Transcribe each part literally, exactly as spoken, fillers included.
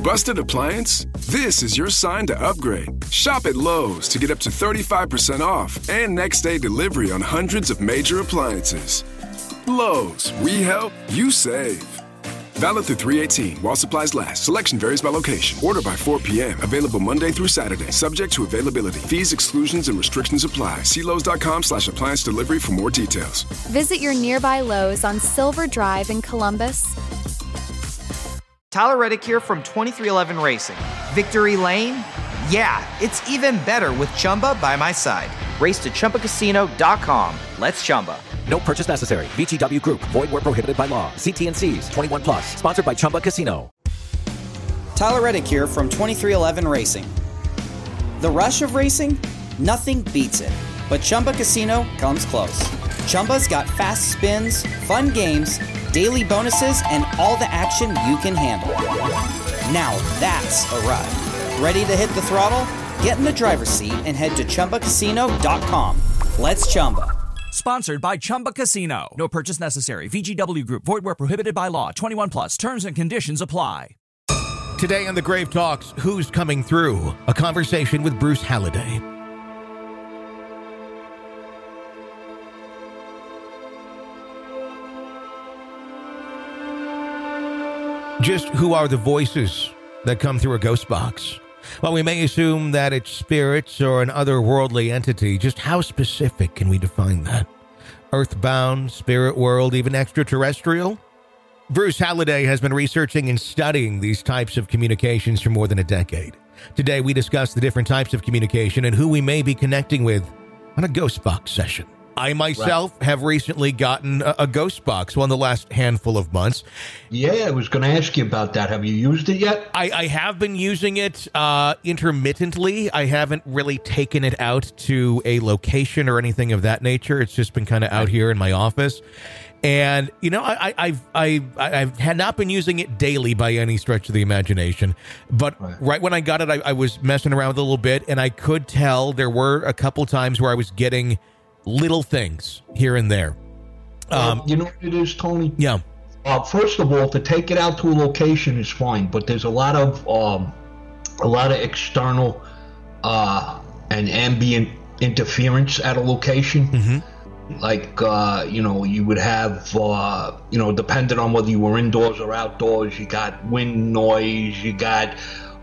Busted appliance? This is your sign to upgrade. Shop at Lowe's to get up to thirty-five percent off and next day delivery on hundreds of major appliances. Lowe's, we help, you save. Valid through three eighteen while supplies last. Selection varies by location. Order by four p.m. Available Monday through Saturday. Subject to availability. Fees, exclusions, and restrictions apply. See Lowe's.com slash appliance delivery for more details. Visit your nearby Lowe's on Silver Drive in Columbus. Tyler Reddick here from twenty-three eleven Racing. Victory Lane? Yeah, it's even better with Chumba by my side. Race to Chumba Casino dot com. Let's Chumba. No purchase necessary. V G W Group. Void where prohibited by law. See T and C's. twenty-one plus. Sponsored by Chumba Casino. Tyler Reddick here from twenty-three eleven Racing. The rush of racing? Nothing beats it. But Chumba Casino comes close. Chumba's got fast spins, fun games, daily bonuses, and all the action you can handle. Now that's a ride. Ready to hit the throttle? Get in the driver's seat and head to Chumba Casino dot com. Let's Chumba. Sponsored by Chumba Casino. No purchase necessary. V G W Group. Void where prohibited by law. twenty-one plus. Terms and conditions apply. Today on the Grave Talks, who's coming through? A conversation with Bruce Halliday. Just who are the voices that come through a ghost box? While we may assume that it's spirits or an otherworldly entity, just how specific can we define that? Earthbound, spirit world, even extraterrestrial? Bruce Halliday has been researching and studying these types of communications for more than a decade. Today, we discuss the different types of communication and who we may be connecting with on a ghost box session. I myself right. have recently gotten a, a ghost box, well, in the last handful of months. Yeah, I was going to ask you about that. Have you used it yet? I, I have been using it uh, intermittently. I haven't really taken it out to a location or anything of that nature. It's just been kind of out here in my office. And, you know, I, I've, I, I've had not been using it daily by any stretch of the imagination. But right, right when I got it, I, I was messing around with it a little bit, and I could tell there were a couple times where I was getting little things here and there. Um, uh, you know what it is, Tony? Yeah. Uh, first of all, to take it out to a location is fine, but there's a lot of um, a lot of external uh, and ambient interference at a location. Mm-hmm. Like, uh, you know, you would have, uh, you know, depending on whether you were indoors or outdoors, you got wind noise, you got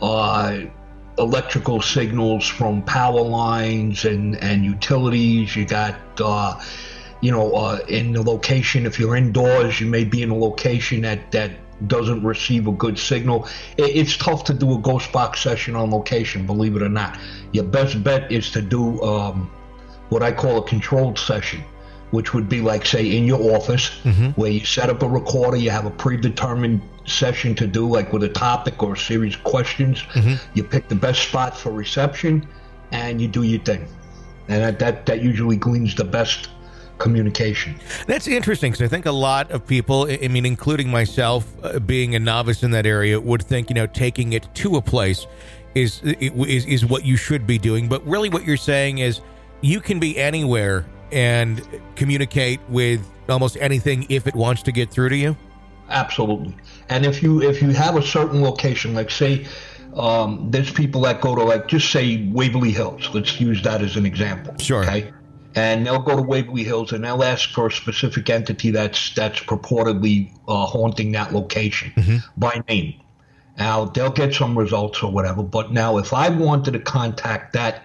uh, electrical signals from power lines and, and utilities. You got, uh, you know, uh, in the location, if you're indoors, you may be in a location that, that doesn't receive a good signal. It, it's tough to do a ghost box session on location, believe it or not. Your best bet is to do um, what I call a controlled session, which would be like, say, in your office, mm-hmm. where you set up a recorder, you have a predetermined session to do, like with a topic or a series of questions. Mm-hmm. You pick the best spot for reception, and you do your thing. And that, that, that usually gleans the best communication. That's interesting, because I think a lot of people, I mean, including myself, uh, being a novice in that area, would think, you know, taking it to a place is, is, is what you should be doing. But really what you're saying is you can be anywhere and communicate with almost anything if it wants to get through to you? Absolutely. And if you if you have a certain location, like say um, there's people that go to, like, just say Waverly Hills. Let's use that as an example. Sure. Okay. And they'll go to Waverly Hills and they'll ask for a specific entity that's that's purportedly uh, haunting that location mm-hmm. by name. Now, they'll get some results or whatever. But now if I wanted to contact that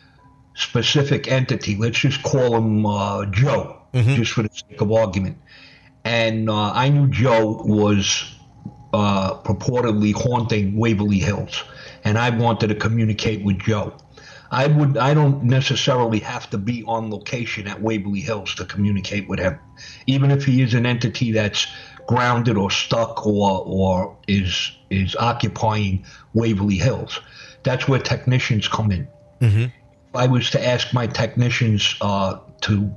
specific entity, let's just call him uh, Joe, mm-hmm. just for the sake of argument. And uh, I knew Joe was uh, purportedly haunting Waverly Hills, and I wanted to communicate with Joe. I would. I don't necessarily have to be on location at Waverly Hills to communicate with him, even if he is an entity that's grounded or stuck or or is is occupying Waverly Hills. That's where technicians come in. Mm-hmm. If I was to ask my technicians uh, to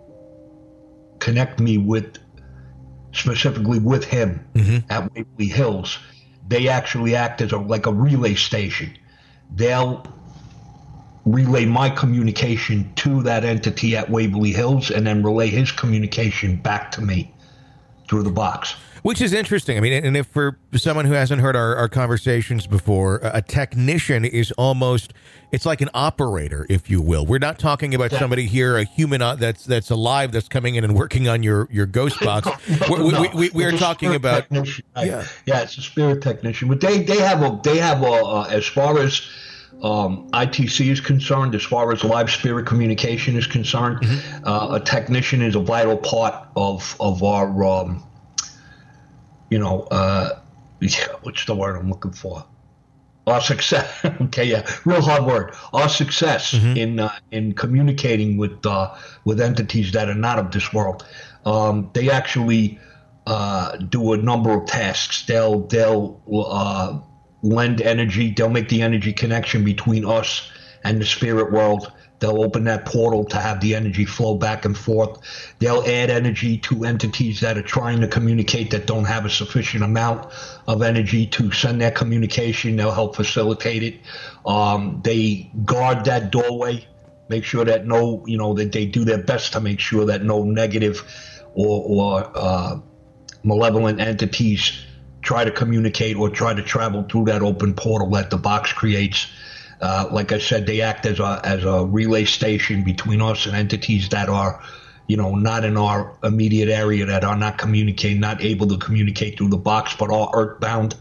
connect me with, specifically with him mm-hmm. at Waverly Hills, they actually act as a, like a relay station. They'll relay my communication to that entity at Waverly Hills and then relay his communication back to me through the box. Which is interesting. I mean, and if for someone who hasn't heard our, our conversations before, a technician is almost, it's like an operator, if you will. We're not talking about somebody here, a human uh, that's that's alive, that's coming in and working on your, your ghost box. no, we, no. we, we, we are talking about, yeah, yeah, it's a spirit technician. But they, they have a, they have a, uh, as far as um, I T C is concerned, as far as live spirit communication is concerned, mm-hmm. uh, a technician is a vital part of, of our, um, you know, uh, what's the word I'm looking for? Our success. Okay, yeah, real hard word. Our success mm-hmm. in uh, in communicating with uh, with entities that are not of this world. Um, they actually uh, do a number of tasks. They'll they'll uh, lend energy. They'll make the energy connection between us and the spirit world. They'll open that portal to have the energy flow back and forth. They'll add energy to entities that are trying to communicate that don't have a sufficient amount of energy to send their communication. They'll help facilitate it. Um, they guard that doorway, make sure that no, you know, that they do their best to make sure that no negative or, or uh, malevolent entities try to communicate or try to travel through that open portal that the box creates. Uh, like I said, they act as a as a relay station between us and entities that are, you know, not in our immediate area, that are not communicating, not able to communicate through the box, but are earthbound.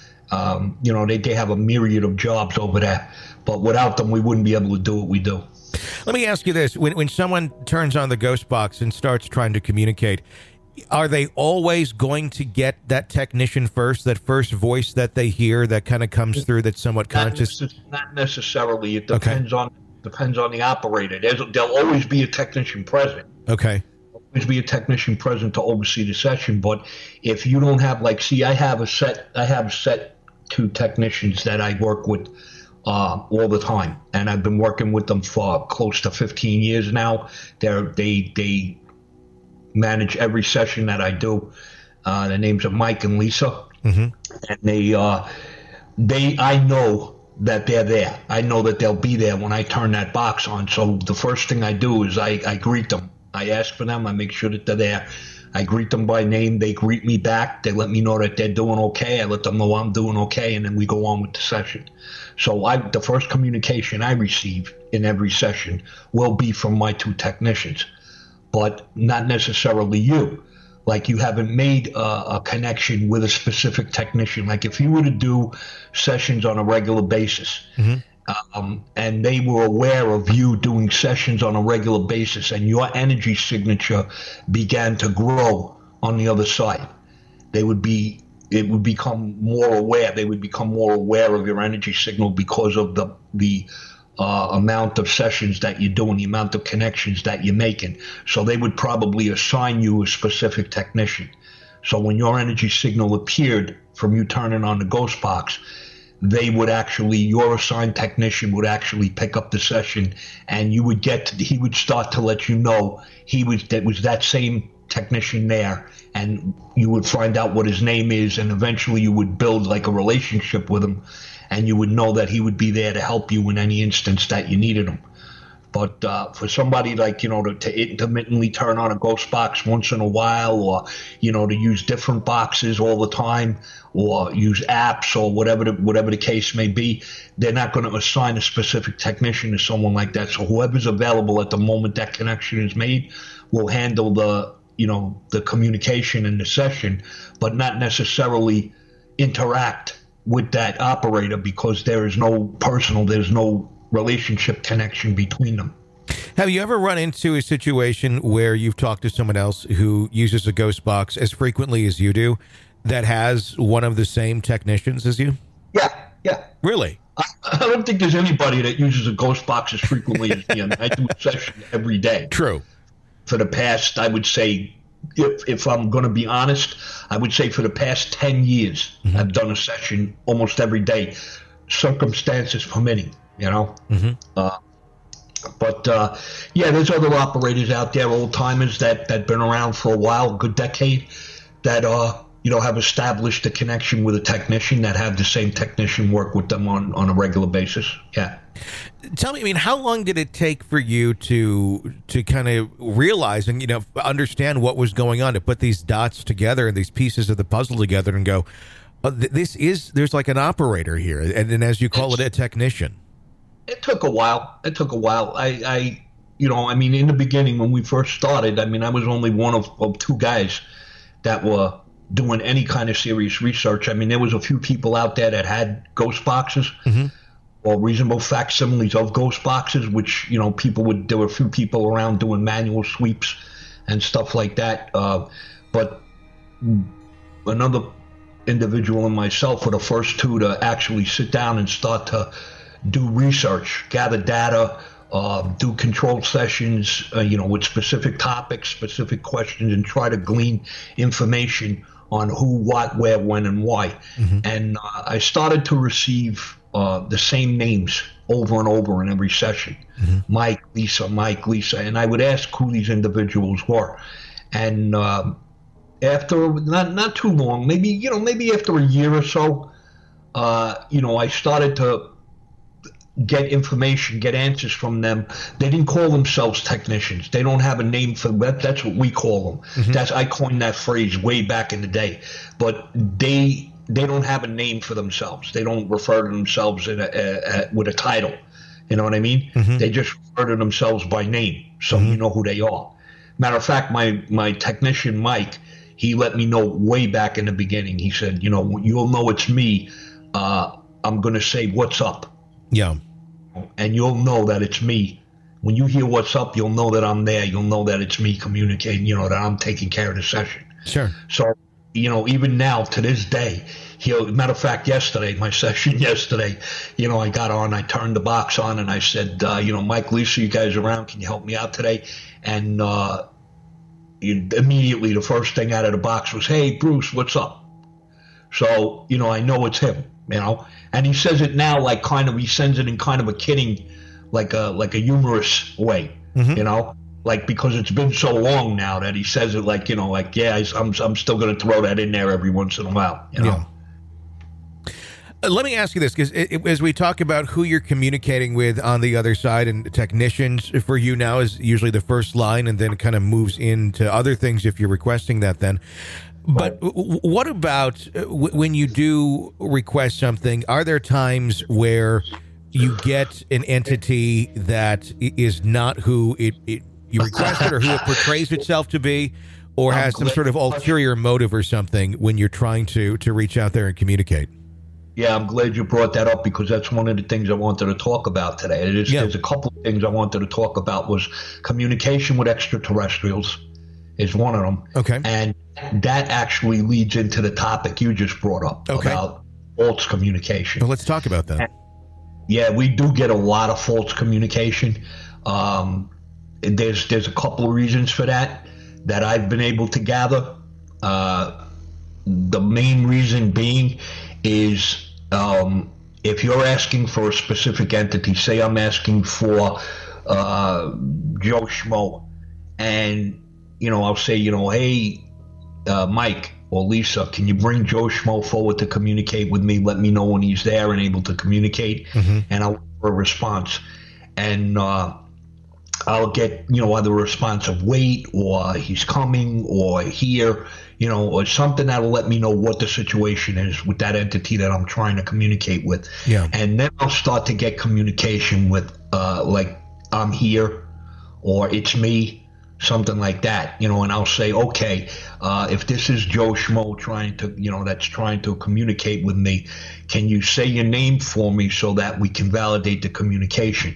Um, you know, they, they have a myriad of jobs over there, but without them, we wouldn't be able to do what we do. Let me ask you this. When, when someone turns on the ghost box and starts trying to communicate, are they always going to get that technician first, that first voice that they hear that kind of comes through that's somewhat conscious? Not, necess- not necessarily. It depends okay. on depends on the operator. There's, there'll always be a technician present. Okay. There'll always be a technician present to oversee the session. But if you don't have, like, see, I have a set, I have set two technicians that I work with uh, all the time, and I've been working with them for close to fifteen years now. They're they they. manage every session that I do. Uh, the names are Mike and Lisa, mm-hmm. and they, uh, they, I know that they're there. I know that they'll be there when I turn that box on. So the first thing I do is I, I greet them. I ask for them. I make sure that they're there. I greet them by name. They greet me back. They let me know that they're doing okay. I let them know I'm doing okay, and then we go on with the session. So I, the first communication I receive in every session will be from my two technicians, but not necessarily you. Like, you haven't made a, a connection with a specific technician. Like, if you were to do sessions on a regular basis, mm-hmm. um, and they were aware of you doing sessions on a regular basis, and your energy signature began to grow on the other side, they would be, it would become more aware. They would become more aware of your energy signal because of the the Uh, amount of sessions that you're doing, the amount of connections that you're making. So they would probably assign you a specific technician. So when your energy signal appeared from you turning on the ghost box, they would actually, your assigned technician would actually pick up the session, and you would get to, he would start to let you know he was, that was that same technician there, and you would find out what his name is, and eventually you would build like a relationship with him, and you would know that he would be there to help you in any instance that you needed him. But uh, for somebody like, you know, to, to intermittently turn on a ghost box once in a while, or, you know, to use different boxes all the time, or use apps, or whatever the, whatever the case may be, they're not going to assign a specific technician to someone like that. So whoever's available at the moment that connection is made will handle the, you know, the communication in the session, but not necessarily interact with that operator, because there is no personal, there's no relationship connection between them. Have you ever run into a situation where you've talked to someone else who uses a ghost box as frequently as you do that has one of the same technicians as you? Yeah, yeah. Really? I, I don't think there's anybody that uses a ghost box as frequently as me. I mean, I do a session every day. True. For the past, I would say, If, if I'm going to be honest, I would say for the past ten years, mm-hmm. I've done a session almost every day, circumstances permitting, you know. Mm-hmm. Uh, but, uh, yeah, there's other operators out there, old-timers that that been around for a while, a good decade, that, uh, you know, have established a connection with a technician, that have the same technician work with them on, on a regular basis. Yeah. Tell me, I mean, how long did it take for you to to kind of realize and, you know, understand what was going on, to put these dots together and these pieces of the puzzle together and go, oh, th- this is, there's like an operator here, and, and as you call it, a technician? It took a while. It took a while. I, I, you know, I mean, in the beginning when we first started, I mean, I was only one of, of two guys that were doing any kind of serious research. I mean, there was a few people out there that had ghost boxes. Mm-hmm. Or reasonable facsimiles of ghost boxes, which, you know, people would, there were a few people around doing manual sweeps and stuff like that. Uh, but another individual and myself were the first two to actually sit down and start to do research, gather data, uh, do control sessions, uh, you know, with specific topics, specific questions, and try to glean information on who, what, where, when, and why. Mm-hmm. And uh, I started to receive Uh, the same names over and over in every session. Mm-hmm. Mike, Lisa, Mike, Lisa. And I would ask who these individuals were. And uh, after not not too long, maybe, you know, maybe after a year or so, uh, you know, I started to get information, get answers from them. They didn't call themselves technicians. They don't have a name for that. That's what we call them. Mm-hmm. That's, I coined that phrase way back in the day. But they... They don't have a name for themselves. They don't refer to themselves in a, a, a, with a title. You know what I mean? Mm-hmm. They just refer to themselves by name, so mm-hmm. you know who they are. Matter of fact, my, my technician, Mike, he let me know way back in the beginning. He said, you know, you'll know it's me. Uh, I'm going to say, what's up? Yeah. And you'll know that it's me. When you hear what's up, you'll know that I'm there. You'll know that it's me communicating, you know, that I'm taking care of the session. Sure. So, you know, even now to this day, you know, matter of fact, yesterday, my session yesterday, you know, I got on, I turned the box on, and I said, uh, you know, Mike, Lisa, you guys around? Can you help me out today? And uh, immediately the first thing out of the box was, hey, Bruce, what's up? So, you know, I know it's him, you know, and he says it now like kind of, he sends it in kind of a kidding, like a, like a humorous way, mm-hmm. you know? Like, because it's been so long now that he says it like, you know, like, yeah, I'm I'm still going to throw that in there every once in a while, you know? Yeah. Uh, let me ask you this, because as we talk about who you're communicating with on the other side, and technicians for you now is usually the first line, and then it kind of moves into other things if you're requesting that then. But w- what about w- when you do request something, are there times where you get an entity that is not who it, it you requested, or who it portrays itself to be, or has some sort of ulterior motive or something when you're trying to to reach out there and communicate? Yeah, I'm glad you brought that up, because that's one of the things I wanted to talk about today. It is, yeah. There's a couple of things I wanted to talk about. Was communication with extraterrestrials is one of them. Okay. And that actually leads into the topic you just brought up, okay, about false communication. Well, let's talk about that. And, yeah, we do get a lot of false communication. Um, There's there's a couple of reasons for that that I've been able to gather. Uh, the main reason being is um, if you're asking for a specific entity, say I'm asking for uh, Joe Schmo, and, you know, I'll say, you know, hey, uh, Mike or Lisa, can you bring Joe Schmo forward to communicate with me? Let me know when he's there and able to communicate, mm-hmm. and I'll give a response. And uh, I'll get, you know, either a response of wait, or he's coming, or here, you know, or something that'll let me know what the situation is with that entity that I'm trying to communicate with. Yeah. And then I'll start to get communication with, uh, like, I'm here, or it's me, something like that, you know, and I'll say, okay, uh, if this is Joe Schmo trying to, you know, that's trying to communicate with me, can you say your name for me so that we can validate the communication?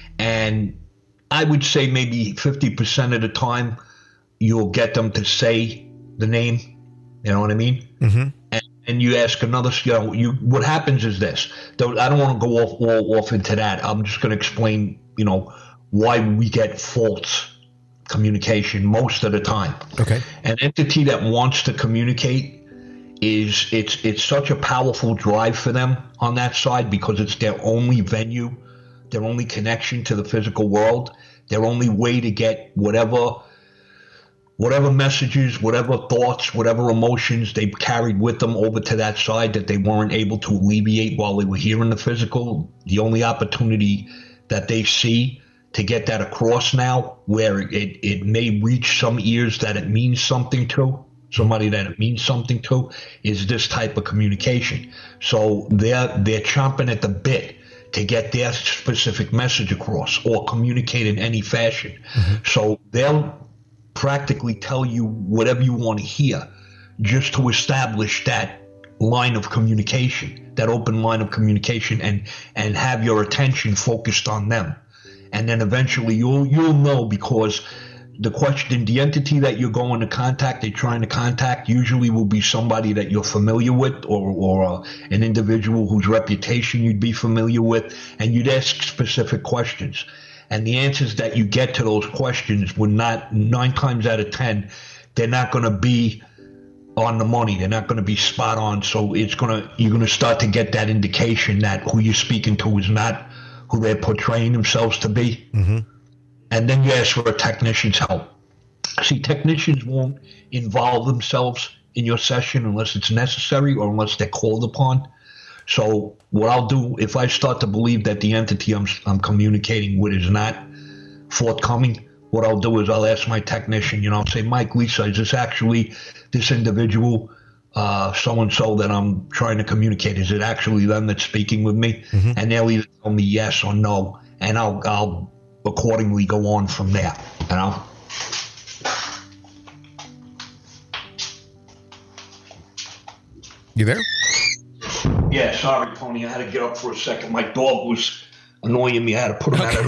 And I would say maybe fifty percent of the time you'll get them to say the name, you know what I mean? Mm-hmm. And, and you ask another, you know, you, what happens is this, I don't want to go off, all, off into that. I'm just going to explain, you know, why we get false communication most of the time. Okay. An entity that wants to communicate is, it's, it's such a powerful drive for them on that side, because it's their only venue, their only connection to the physical world, their only way to get whatever whatever messages, whatever thoughts, whatever emotions they carried with them over to that side that they weren't able to alleviate while they were here in the physical, the only opportunity that they see to get that across now, where it, it may reach some ears that it means something to, somebody that it means something to, is this type of communication. So they're they're chomping at the bit to get their specific message across or communicate in any fashion. Mm-hmm. So they'll practically tell you whatever you want to hear just to establish that line of communication, that open line of communication, and and have your attention focused on them. And then eventually you'll you'll know, because the question, the entity that you're going to contact, they're trying to contact, usually will be somebody that you're familiar with, or or uh, an individual whose reputation you'd be familiar with, and you'd ask specific questions. And the answers that you get to those questions would not, nine times out of ten, they're not going to be on the money. They're not going to be spot on. So it's going to, you're going to start to get that indication that who you're speaking to is not who they're portraying themselves to be. Mm-hmm. And then you ask for a technician's help. See, technicians won't involve themselves in your session unless it's necessary or unless they're called upon. So what I'll do, if I start to believe that the entity I'm, I'm communicating with is not forthcoming, what I'll do is I'll ask my technician, you know, I'll say, Mike, Lisa, is this actually this individual, uh, so-and-so that I'm trying to communicate? Is it actually them that's speaking with me? Mm-hmm. And they'll either tell me yes or no, and I'll, I'll accordingly go on from there, you know? You there? Yeah, sorry, Tony. I had to get up for a second. My dog was annoying me. I had to put him out of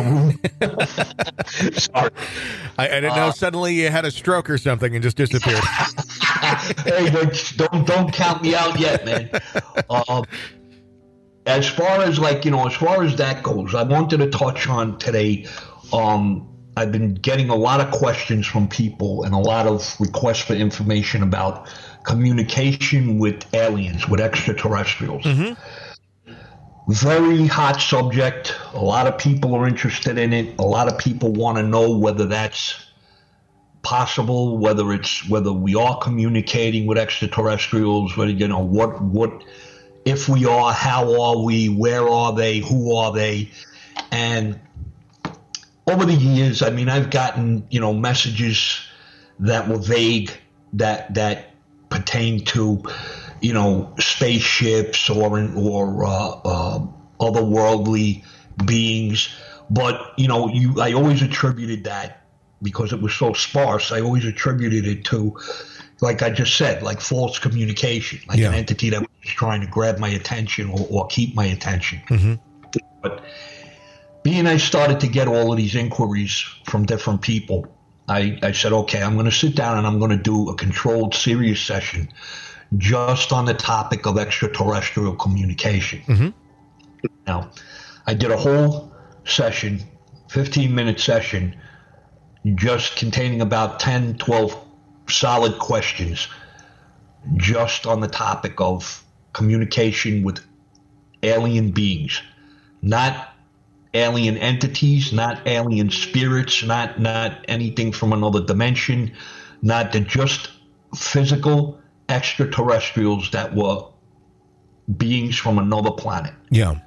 the room. Sorry. I, I didn't know uh, suddenly you had a stroke or something and just disappeared. Hey, don't don't count me out yet, man. Um, as far as like, you know, as far as that goes, I wanted to touch on today. Um, I've been getting a lot of questions from people and a lot of requests for information about communication with aliens, with extraterrestrials. Mm-hmm. Very hot subject. A lot of people are interested in it. A lot of people want to know whether that's possible, whether it's whether we are communicating with extraterrestrials, whether, you know, what what if we are, how are we, where are they, who are they? And over the years, I mean, I've gotten, you know, messages that were vague, that that pertain to, you know, spaceships or or uh, uh, otherworldly beings, but you know, you I always attributed that, because it was so sparse. I always attributed it to, like I just said, like false communication, like yeah. an entity that was trying to grab my attention or, or keep my attention. Mm-hmm. But being I started to get all of these inquiries from different people, I, I said, okay, I'm going to sit down and I'm going to do a controlled, serious session just on the topic of extraterrestrial communication. Mm-hmm. Now, I did a whole session, fifteen-minute session, just containing about ten, twelve solid questions just on the topic of communication with alien beings, not alien entities, not alien spirits, not not anything from another dimension, not the just physical extraterrestrials that were beings from another planet. Yeah.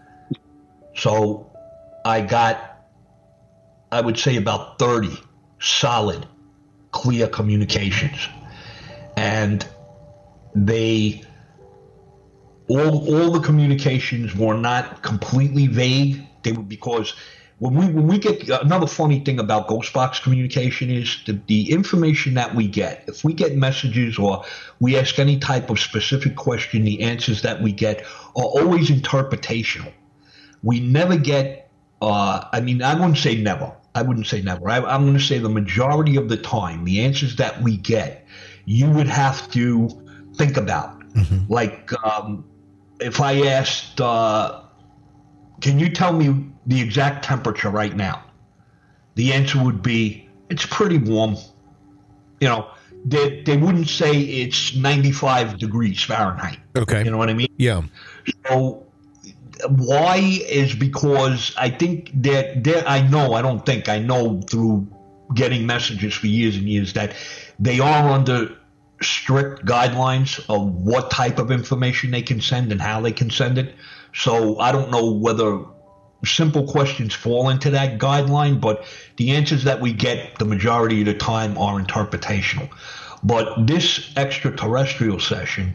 So I got, I would say, about thirty solid, clear communications. And they, all all the communications were not completely vague. They were, because when we when we get, another funny thing about Ghost Box communication is the, the information that we get. If we get messages or we ask any type of specific question, the answers that we get are always interpretational. We never get, uh, I mean, I wouldn't say never. I wouldn't say never. I, I'm going to say the majority of the time, the answers that we get, you would have to think about. Mm-hmm. Like, um, if I asked, uh, can you tell me the exact temperature right now? The answer would be, it's pretty warm. You know, they, they wouldn't say it's ninety-five degrees Fahrenheit. Okay. You know what I mean? Yeah. So why is because I think that there, I know, I don't think, I know through getting messages for years and years that they are under strict guidelines of what type of information they can send and how they can send it. So I don't know whether simple questions fall into that guideline, but the answers that we get the majority of the time are interpretational. But this extraterrestrial session,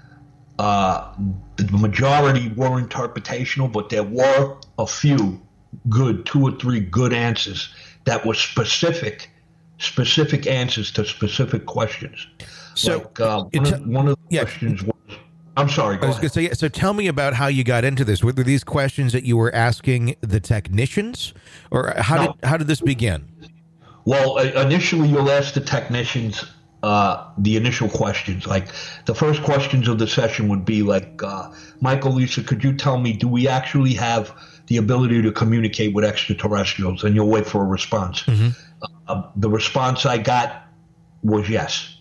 uh, the majority were interpretational, but there were a few good, two or three good answers that were specific, specific answers to specific questions. So like, uh, one, of, one of the yeah. questions was, I'm sorry, go I was ahead. going to say, yeah, so tell me about how you got into this. Were these questions that you were asking the technicians, or how No. did how did this begin? Well, uh, initially you'll ask the technicians uh, the initial questions. Like the first questions of the session would be like, uh, Michael, Lisa, could you tell me, do we actually have the ability to communicate with extraterrestrials? And you'll wait for a response. Mm-hmm. Uh, the response I got was yes.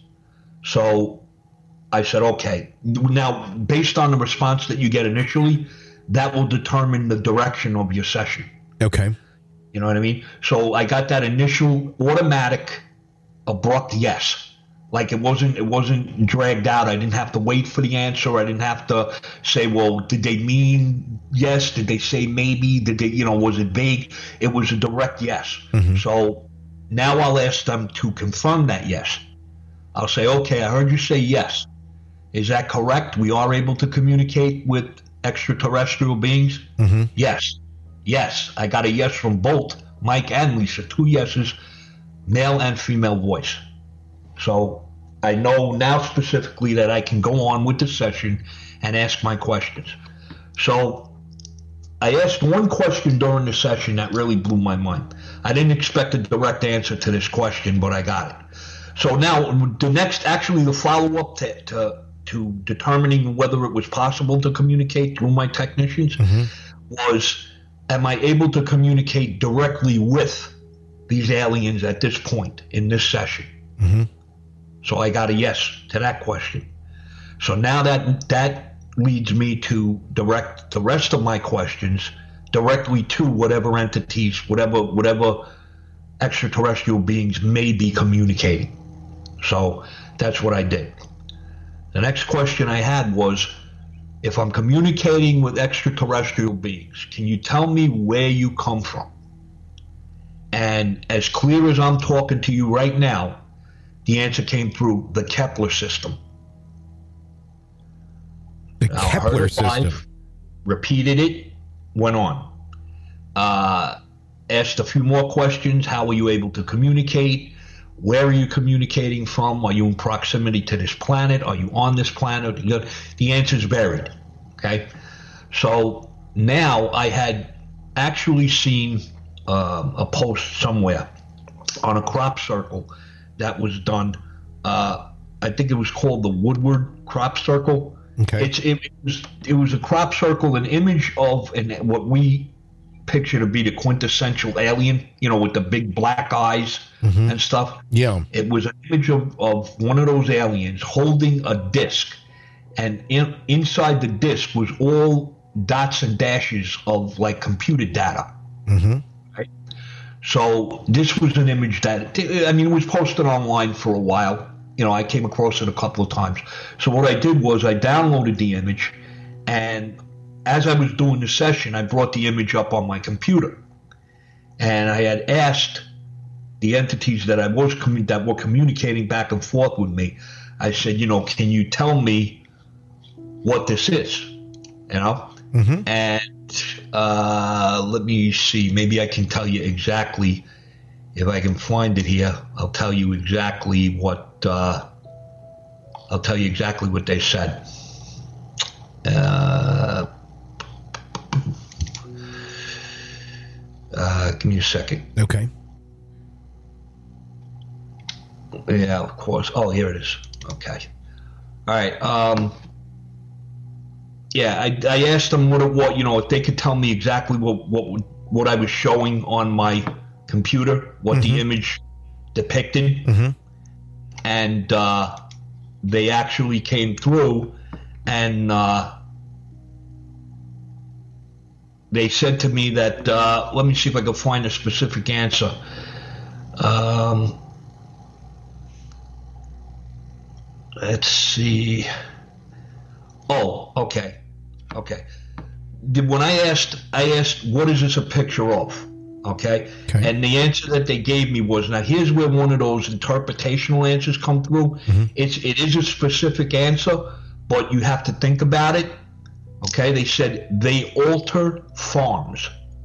So I said, okay. Now, based on the response that you get initially, that will determine the direction of your session. Okay. You know what I mean? So I got that initial automatic, abrupt yes. Like it wasn't it wasn't dragged out. I didn't have to wait for the answer. I didn't have to say, well, did they mean yes? Did they say maybe? Did they, you know, was it vague? It was a direct yes. Mm-hmm. So now I'll ask them to confirm that yes. I'll say, okay, I heard you say yes. Is that correct? We are able to communicate with extraterrestrial beings? Mm-hmm. Yes. Yes. I got a yes from both Mike and Lisa. Two yeses, male and female voice. So I know now specifically that I can go on with the session and ask my questions. So I asked one question during the session that really blew my mind. I didn't expect a direct answer to this question, but I got it. So now the next, actually the follow-up to, to, to determining whether it was possible to communicate through my technicians mm-hmm. was, am I able to communicate directly with these aliens at this point in this session? Mm-hmm. So I got a yes to that question. So now that that leads me to direct the rest of my questions directly to whatever entities, whatever whatever extraterrestrial beings may be communicating. So that's what I did. The next question I had was, if I'm communicating with extraterrestrial beings, can you tell me where you come from? And as clear as I'm talking to you right now, the answer came through the Kepler system. The Now, Kepler heard it system. live, repeated it, went on. Uh, asked a few more questions. How were you able to communicate? Where are you communicating from? Are you in proximity to this planet? Are you on this planet? The answers varied. Okay. So now I had actually seen um, a post somewhere on a crop circle that was done. Uh, I think it was called the Woodward crop circle. Okay. It's it, it was it was a crop circle, an image of an what we picture to be the quintessential alien, you know, with the big black eyes mm-hmm. and stuff. Yeah. It was an image of, of one of those aliens holding a disc, and in, inside the disc was all dots and dashes of like computer data. Mm-hmm. So this was an image that, I mean, it was posted online for a while. You know, I came across it a couple of times. So what I did was I downloaded the image, and as I was doing the session, I brought the image up on my computer. And I had asked the entities that I was commu- that were communicating back and forth with me, I said, you know, can you tell me what this is? You know? Mm-hmm. And uh, let me see. Maybe I can tell you exactly. If I can find it here, I'll tell you exactly what. Uh, I'll tell you exactly what they said. Uh, uh, give me a second. Okay. Yeah, of course. Oh, here it is. Okay. All right. Um. Yeah, I, I asked them what, what you know, if they could tell me exactly what what what I was showing on my computer, what mm-hmm. the image depicted, mm-hmm. and uh, they actually came through, and uh, they said to me that uh, let me see if I can find a specific answer. Um, let's see. Oh, okay. Okay. When I asked, I asked, what is this a picture of? Okay? Okay. And the answer that they gave me was, now here's where one of those interpretational answers come through. Mm-hmm. It's, it is a specific answer, but you have to think about it. Okay? They said they alter farms.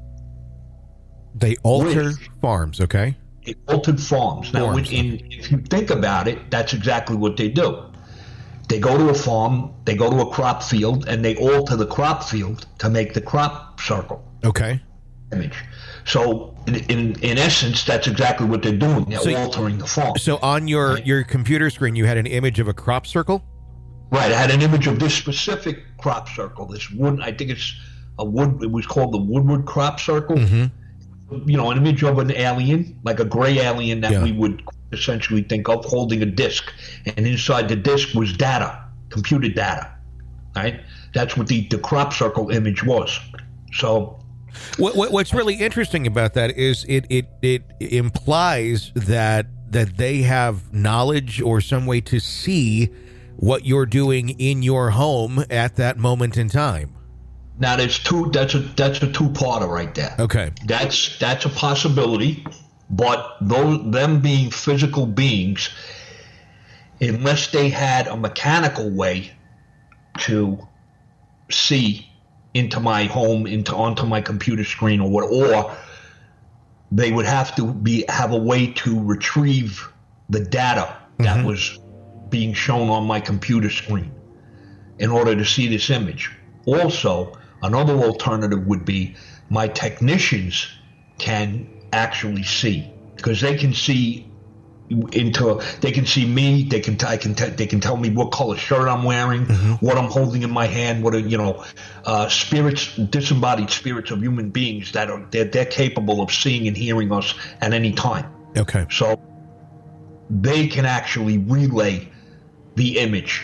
They alter With- farms, okay? They altered farms. Now, Farms, when, in, if you think about it, that's exactly what they do. They go to a farm, they go to a crop field, and they alter the crop field to make the crop circle Okay. image. So, in, in, in essence, that's exactly what they're doing. They're So you- altering the farm. So on your, Right. your computer screen, you had an image of a crop circle? Right, I had an image of this specific crop circle. This wood, I think it's a wood, it was called the Woodward crop circle. Mm-hmm. You know, an image of an alien, like a gray alien that Yeah. we would essentially think of holding a disc. And inside the disc was data, computer data, right? That's what the, the crop circle image was. So, What, what, what's really interesting about that is it, it, it implies that that they have knowledge or some way to see what you're doing in your home at that moment in time. now there's two, that's a, that's a two-parter right there. Okay. That's that's a possibility, but those them being physical beings, unless they had a mechanical way to see into my home, into onto my computer screen, or what, or they would have to be have a way to retrieve the data that Mhm. was being shown on my computer screen in order to see this image. Also, another alternative would be my technicians can actually see, because they can see into they can see me. They can I can t- they can tell me what color shirt I'm wearing, what I'm holding in my hand. What are, you know, uh, spirits, disembodied spirits of human beings that are they're, they're capable of seeing and hearing us at any time. Okay. So they can actually relay the image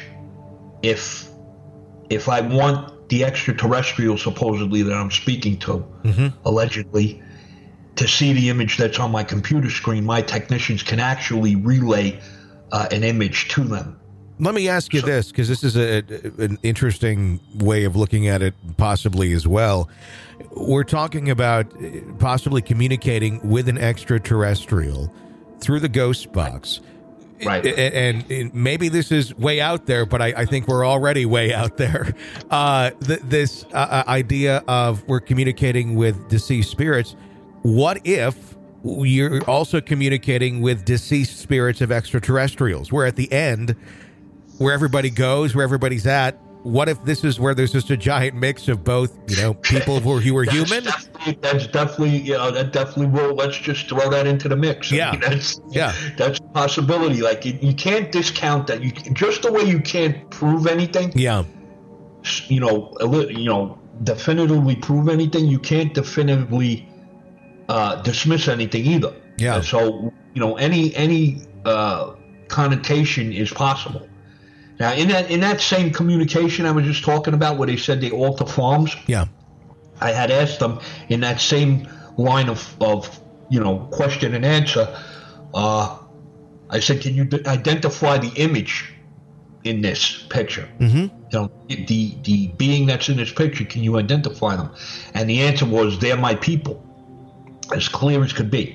if if I want the extraterrestrial supposedly that I'm speaking to, Mm-hmm. allegedly, to see the image that's on my computer screen, my technicians can actually relay uh, an image to them. Let me ask you this, because this is a, an interesting way of looking at it possibly as well. We're talking about possibly communicating with an extraterrestrial through the ghost box. Right. And, and maybe this is way out there, but I, I think we're already way out there. Uh, th- this uh, idea of we're communicating with deceased spirits. What if you're also communicating with deceased spirits of extraterrestrials? Where at the end, where everybody goes, where everybody's at, what if this is where there's just a giant mix of both, you know, people who are, who are That's human? Definitely, that's definitely, you know, that definitely will. Let's just throw that into the mix. I Yeah. mean, that's, Yeah. that's a possibility. Like, you, you can't discount that. You just the way you can't prove anything. Yeah. You know, a li- you know, definitively prove anything. You can't definitively uh, dismiss anything either. Yeah. And so, you know, any any uh, connotation is possible. Now, in that in that same communication I was just talking about, where they said they alter farms, Yeah. I had asked them in that same line of, of you know, question and answer. Uh, I said, can you d- identify the image in this picture? Mm-hmm. You know, the the being that's in this picture, can you identify them? And the answer was, they're my people, as clear as could be.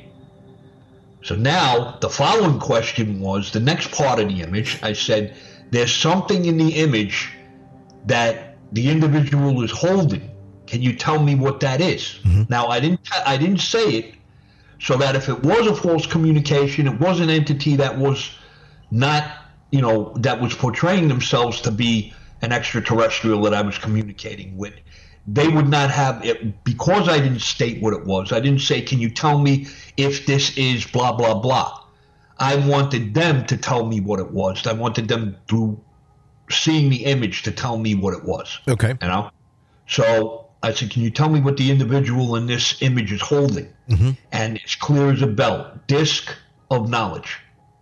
So now the following question was the next part of the image. I said, there's something in the image that the individual is holding. Can you tell me what that is? Mm-hmm. Now, I didn't I didn't say it so that if it was a false communication, it was an entity that was not, you know, that was portraying themselves to be an extraterrestrial that I was communicating with, they would not have it, because I didn't state what it was. I didn't say, can you tell me if this is blah, blah, blah. I wanted them to tell me what it was. I wanted them, through seeing the image, to tell me what it was. Okay. You know? So I said, can you tell me what the individual in this image is holding? Mm-hmm. And it's clear as a bell. Disc of knowledge.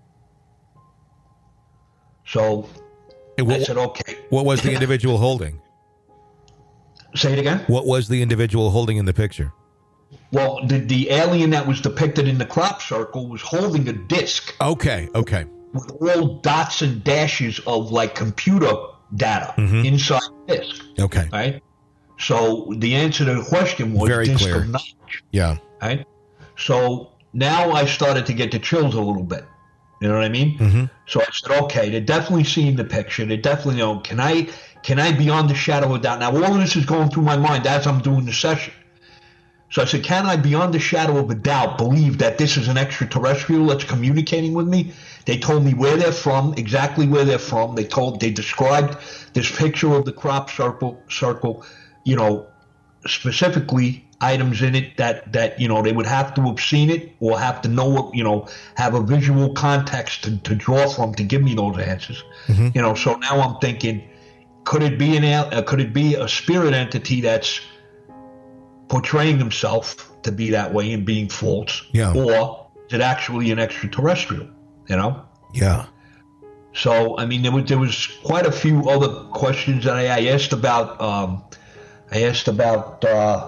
So And I what, said, okay. what was the individual holding? Say it again? What was the individual holding in the picture? Well, the, the alien that was depicted in the crop circle was holding a disc. Okay, okay. With all dots and dashes of like computer data mm-hmm. inside the disc. Okay. Right? So the answer to the question was very disc clear. of knowledge. Yeah. Right? So now I started to get the chills a little bit. You know what I mean? Mm-hmm. So I said, okay, they're definitely seeing the picture. They definitely know. Can I, can I, beyond the shadow of doubt? Now, all of this is going through my mind as I'm doing the session. So I said, can I, beyond the shadow of a doubt, believe that this is an extraterrestrial that's communicating with me? They told me where they're from, exactly where they're from. They told, they described this picture of the crop circle, circle, you know, specifically items in it that, that, you know, they would have to have seen it or have to know, you know, have a visual context to, to draw from to give me those answers. Mm-hmm. You know, so now I'm thinking, could it be an, uh, could it be a spirit entity that's portraying himself to be that way and being false, yeah. or is it actually an extraterrestrial? You know? Yeah. So I mean, there was there was quite a few other questions that I, I asked about. Um, I asked about uh,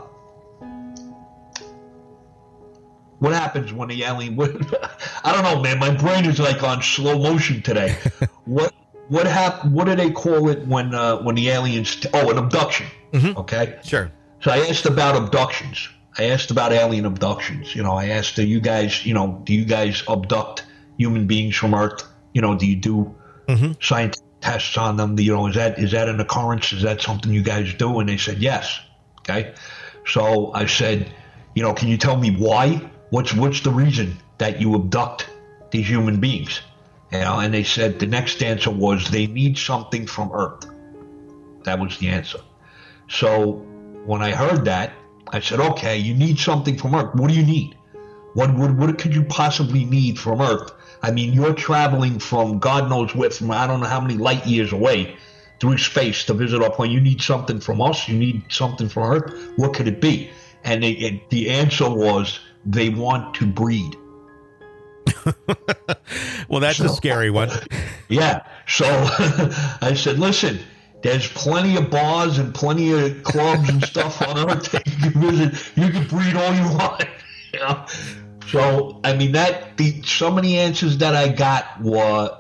what happens when the alien. I don't know, man. My brain is like on slow motion today. what what hap- What do they call it when uh, when the aliens? T- oh, an abduction. Mm-hmm. Okay. Sure. So I asked about abductions. I asked about alien abductions. You know, I asked, do you guys, you know, do you guys abduct human beings from Earth? You know, do you do mm-hmm. scientific tests on them? You know, is that is that an occurrence? Is that something you guys do? And they said yes. Okay. So I said, you know, can you tell me why? What's what's the reason that you abduct these human beings? You know, and they said the next answer was they need something from Earth. That was the answer. So when I heard that, I said, okay, you need something from Earth. What do you need? What, what what could you possibly need from Earth? I mean, you're traveling from God knows where, from I don't know how many light years away through space to visit our planet. You need something from us? You need something from Earth? What could it be? And they, it, the answer was they want to breed. Well, that's so, a scary one. Yeah. So I said, listen, there's plenty of bars and plenty of clubs and stuff on Earth that you can visit. You can breed all you want. You know? So, I mean, that the some of the answers that I got were,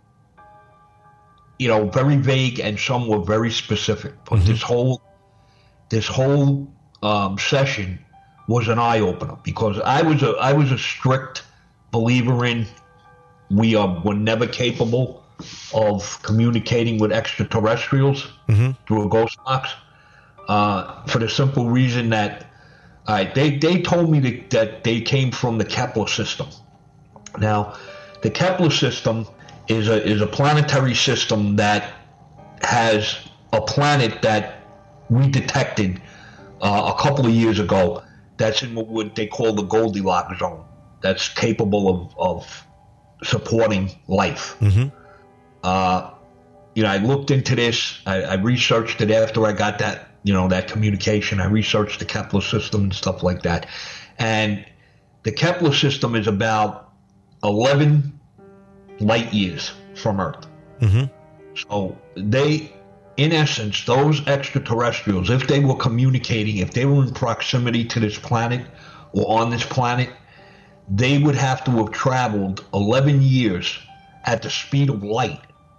you know, very vague, and some were very specific. But mm-hmm. this whole this whole um, session was an eye opener, because I was a I was a strict believer in we are were never capable of communicating with extraterrestrials mm-hmm. through a ghost box, uh, for the simple reason that all right, they, they told me that, that they came from the Kepler system. Now, the Kepler system is a is a planetary system that has a planet that we detected uh, a couple of years ago that's in what they call the Goldilocks zone, that's capable of, of supporting life. Mm-hmm. Uh, you know, I looked into this. I, I researched it after I got that, you know, that communication. I researched the Kepler system and stuff like that. And the Kepler system is about eleven light years from Earth. Mm-hmm. So they, in essence, those extraterrestrials, if they were communicating, if they were in proximity to this planet or on this planet, they would have to have traveled eleven years at the speed of light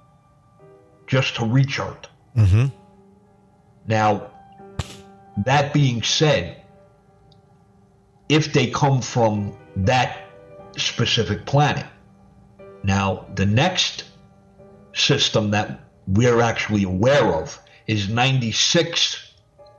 just to reach Earth. Mm-hmm. Now, that being said, if they come from that specific planet, now the next system that we're actually aware of is ninety-six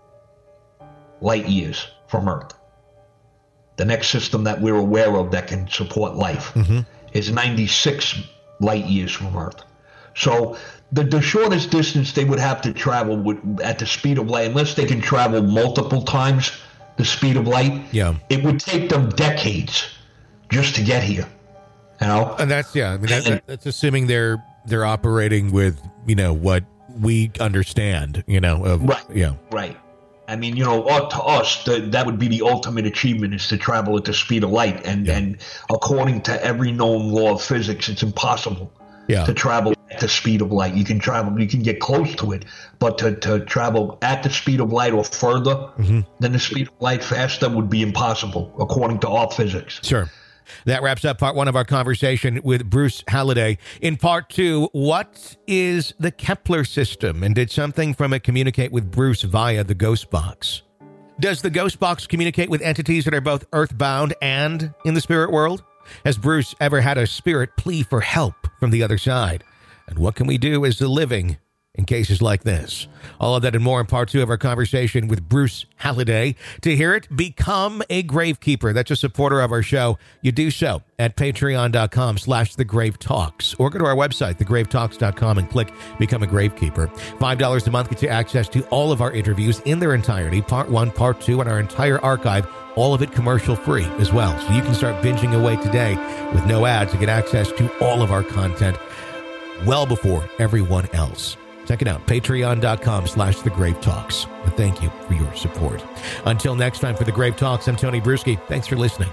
light years from Earth. The next system that we're aware of that can support life mm-hmm. is ninety-six light years from Earth. So the, the shortest distance they would have to travel would, at the speed of light, unless they can travel multiple times the speed of light, yeah, it would take them decades just to get here. You know, and that's yeah. I mean, that, and, that's assuming they're they're operating with, you know, what we understand. You know, of, right? Yeah, right. I mean, you know, to us, the, that would be the ultimate achievement, is to travel at the speed of light. And, yeah. and according to every known law of physics, it's impossible Yeah. to travel at the speed of light. You can travel, you can get close to it, but to, to travel at the speed of light or further mm-hmm. than the speed of light faster would be impossible, according to our physics. Sure. That wraps up part one of our conversation with Bruce Halliday. In part two, what is the Kepler system, and did something from it communicate with Bruce via the Ghost Box? Does the Ghost Box communicate with entities that are both earthbound and in the spirit world? Has Bruce ever had a spirit plea for help from the other side? And what can we do as the living in cases like this? All of that and more in part two of our conversation with Bruce Halliday. To hear it, become a Gravekeeper. That's a supporter of our show. You do so at patreon.com slash the Grave Talks, or go to our website, the grave talks dot com, and click Become a Gravekeeper. five dollars a month gets you access to all of our interviews in their entirety, part one, part two, and our entire archive, all of it commercial free as well. So you can start binging away today with no ads and get access to all of our content well before everyone else. Check it out, patreon.com slash the Grave Talks. And thank you for your support. Until next time for the Grave Talks, I'm Tony Bruschi. Thanks for listening.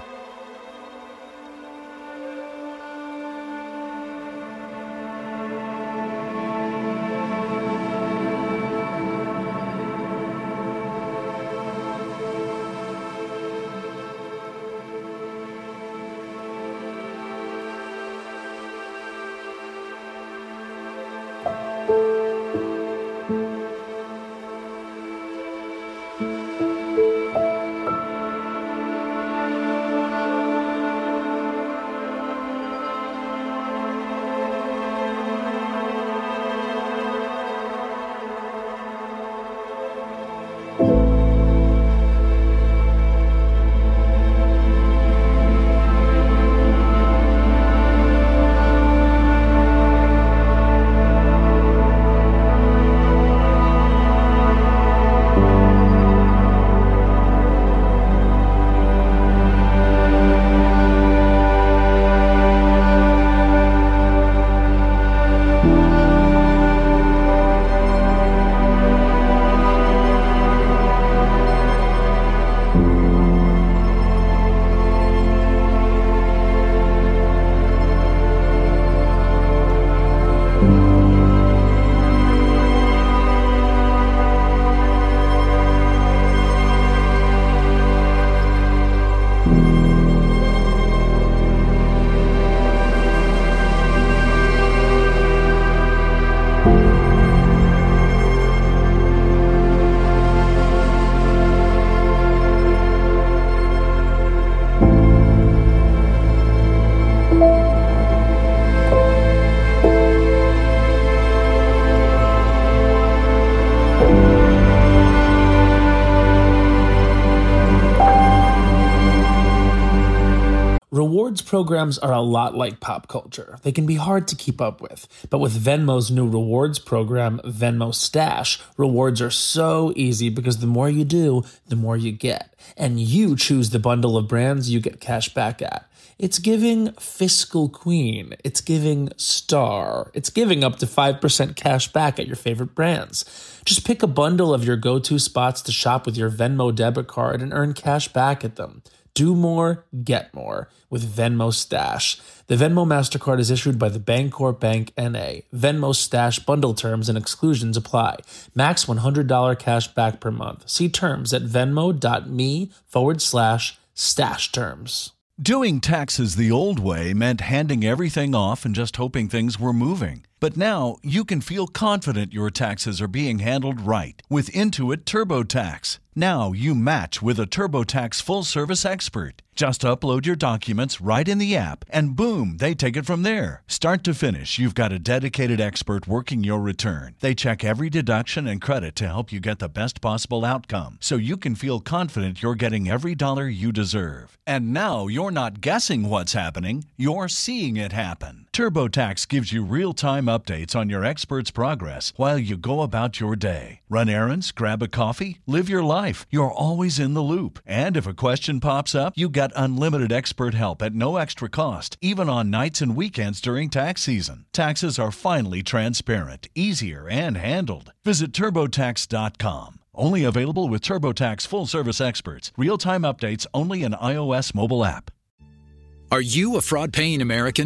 Rewards programs are a lot like pop culture. They can be hard to keep up with. But with Venmo's new rewards program, Venmo Stash, rewards are so easy because the more you do, the more you get. And you choose the bundle of brands you get cash back at. It's giving Fiscal Queen. It's giving Star. It's giving up to five percent cash back at your favorite brands. Just pick a bundle of your go-to spots to shop with your Venmo debit card and earn cash back at them. Do more, get more with Venmo Stash. The Venmo MasterCard is issued by the Bancorp Bank N A. Venmo Stash bundle terms and exclusions apply. Max one hundred dollars cash back per month. See terms at venmo.me forward slash stash terms. Doing taxes the old way meant handing everything off and just hoping things were moving. But now you can feel confident your taxes are being handled right with Intuit TurboTax. Now you match with a TurboTax full-service expert. Just upload your documents right in the app, and boom, they take it from there. Start to finish, you've got a dedicated expert working your return. They check every deduction and credit to help you get the best possible outcome, so you can feel confident you're getting every dollar you deserve. And now you're not guessing what's happening, you're seeing it happen. TurboTax gives you real-time updates on your expert's progress while you go about your day. Run errands, grab a coffee, live your life. You're always in the loop. And if a question pops up, you got unlimited expert help at no extra cost, even on nights and weekends during tax season. Taxes are finally transparent, easier, and handled. Visit TurboTax dot com. Only available with TurboTax full-service experts. Real-time updates only in iOS mobile app. Are you a fraud-paying American?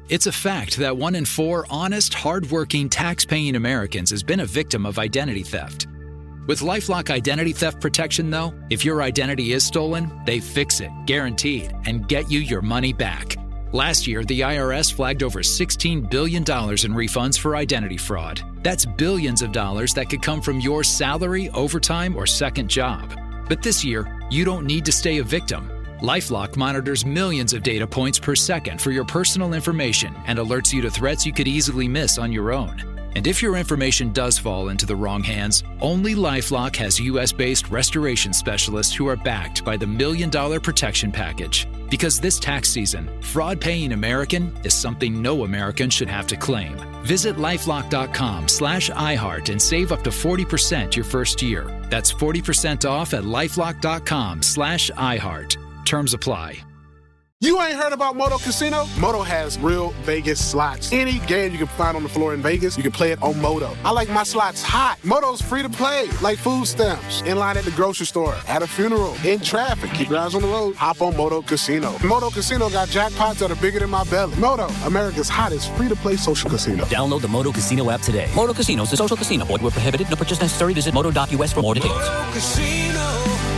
It's a fact that one in four honest, hardworking, tax-paying Americans has been a victim of identity theft. With LifeLock Identity Theft Protection, though, if your identity is stolen, they fix it, guaranteed, and get you your money back. Last year, the I R S flagged over sixteen billion dollars in refunds for identity fraud. That's billions of dollars that could come from your salary, overtime, or second job. But this year, you don't need to stay a victim. LifeLock monitors millions of data points per second for your personal information and alerts you to threats you could easily miss on your own. And if your information does fall into the wrong hands, only LifeLock has U S-based restoration specialists who are backed by the Million Dollar Protection Package. Because this tax season, fraud-paying American is something no American should have to claim. Visit LifeLock.com slash iHeart and save up to forty percent your first year. That's forty percent off at LifeLock.com slash iHeart. Terms apply. You ain't heard about Moto Casino? Moto has real Vegas slots. Any game you can find on the floor in Vegas, you can play it on Moto. I like my slots hot. Moto's free to play, like food stamps. In line at the grocery store, at a funeral, in traffic. Keep your eyes on the road. Hop on Moto Casino. Moto Casino got jackpots that are bigger than my belly. Moto, America's hottest free-to-play social casino. Download the Moto Casino app today. Moto Casino is a social casino. Void where prohibited. No purchase necessary. Visit moto dot U S for more details. Moto Casino.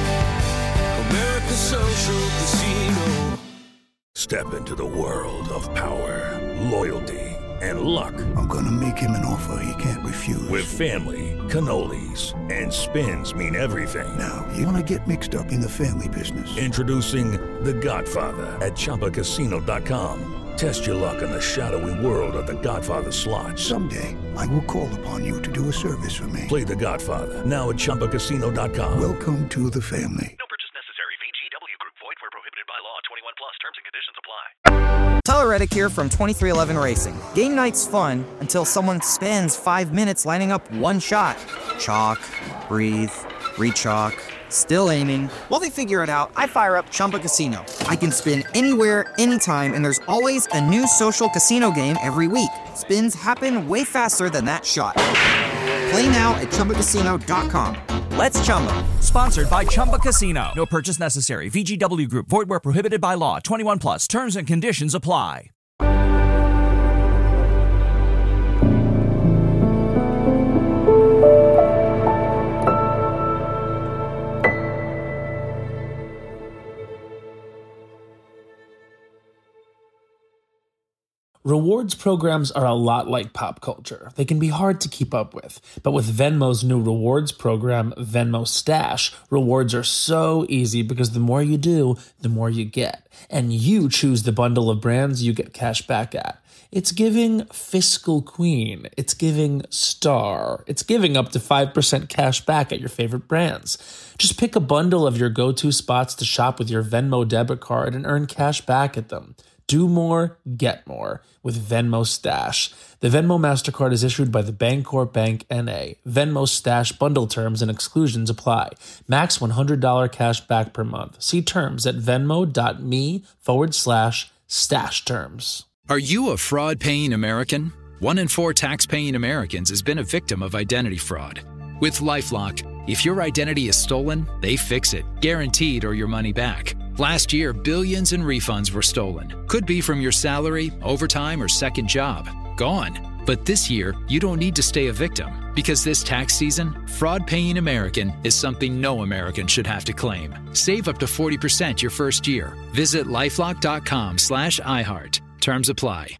America's social casino. Step into the world of power, loyalty, and luck. I'm gonna make him an offer he can't refuse. With family, cannolis, and spins mean everything. Now, you wanna get mixed up in the family business. Introducing The Godfather at Chumba Casino dot com. Test your luck in the shadowy world of The Godfather slot. Someday, I will call upon you to do a service for me. Play The Godfather, now at Chumba Casino dot com. Welcome to the family. No purchase necessary. V G W Group. Void where prohibited by law. twenty-one plus. Terms and conditions apply. Tyler Reddick here from twenty-three eleven Racing. Game night's fun until someone spends five minutes lining up one shot. Chalk, breathe, re-chalk, still aiming. While they figure it out, I fire up Chumba Casino. I can spin anywhere, anytime, and there's always a new social casino game every week. Spins happen way faster than that shot. Play now at Chumba Casino dot com. Let's Chumba. Sponsored by Chumba Casino. No purchase necessary. V G W Group. Void where prohibited by law. twenty-one plus. Terms and conditions apply. Rewards programs are a lot like pop culture. They can be hard to keep up with. But with Venmo's new rewards program, Venmo Stash, rewards are so easy because the more you do, the more you get. And you choose the bundle of brands you get cash back at. It's giving fiscal queen. It's giving star. It's giving up to five percent cash back at your favorite brands. Just pick a bundle of your go-to spots to shop with your Venmo debit card and earn cash back at them. Do more, get more with Venmo Stash. The Venmo MasterCard is issued by the Bancorp Bank N A. Venmo Stash bundle terms and exclusions apply. Max one hundred dollars cash back per month. See terms at venmo.me forward slash stash terms. Are you a fraud-paying American? One in four tax-paying Americans has been a victim of identity fraud. With LifeLock, if your identity is stolen, they fix it, guaranteed, or your money back. Last year, billions in refunds were stolen. Could be from your salary, overtime, or second job. Gone. But this year, you don't need to stay a victim. Because this tax season, fraud-paying American is something no American should have to claim. Save up to forty percent your first year. Visit LifeLock.com slash iHeart. Terms apply.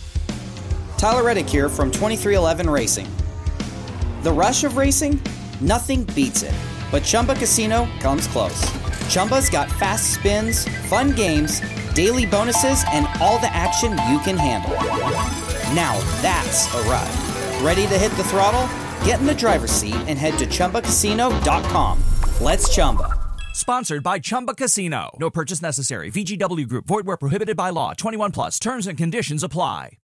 Tyler Reddick here from twenty-three eleven Racing. The rush of racing? Nothing beats it. But Chumba Casino comes close. Chumba's got fast spins, fun games, daily bonuses, and all the action you can handle. Now that's a ride. Ready to hit the throttle? Get in the driver's seat and head to Chumba Casino dot com. Let's Chumba. Sponsored by Chumba Casino. No purchase necessary. V G W Group. Void where prohibited by law. twenty-one plus. Terms and conditions apply.